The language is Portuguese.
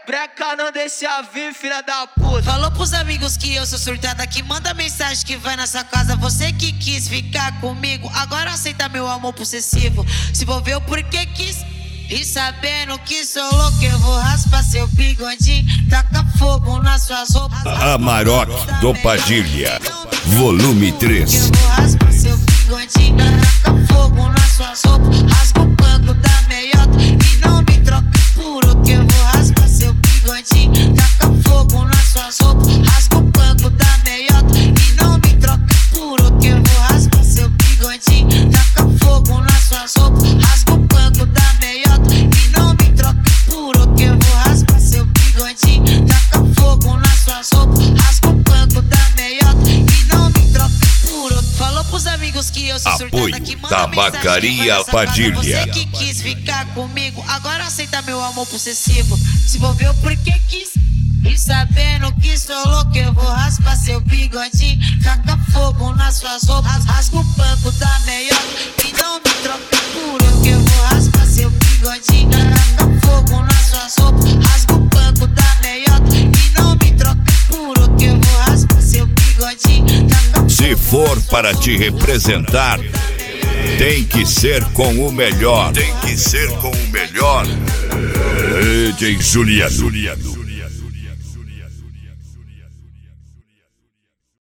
Breca não deixa vir, filha da puta. Falou pros amigos que eu sou surtada, que manda mensagem que vai na sua casa. Você que quis ficar comigo, agora aceita meu amor possessivo. Se envolveu porque quis, e sabendo que sou louco, eu vou raspar seu bigodinho, taca fogo nas suas roupas. Amarok do Padilha, volume 3. Eu vou raspar seu bigodinho, taca fogo nas suas roupas. Rasga o banco da meiota e não me troca por outro. Eu vou raspar seu bigodinho, taca fogo nas suas roupas. Rasga o banco da meiota e não me troca por outro. Eu vou raspar seu bigodinho, taca fogo nas suas roupas. Rasga o banco da meiota e não me troca por outro. Eu vou raspar seu bigodinho, taca fogo nas suas roupas. Rasga o banco da meiota e não me troca por outro. Falou pros amigos que eu sou surtada, que manda Tabacaria Padilha. Você que quis ficar comigo, agora aceita meu amor possessivo. Se envolveu porque quis, e sabendo que sou louco, eu vou raspar seu bigodinho, taca fogo nas suas roupas. Rasga o banco da meiota e não me troca por outro. Eu vou raspar seu bigodinho, taca fogo nas suas roupas. Rasga o banco da meiota e não me troca por outro. Eu vou raspar seu bigodinho, taca. Se for para te representar, tem que ser com o melhor. Tem que ser com o melhor. DJ Juliano.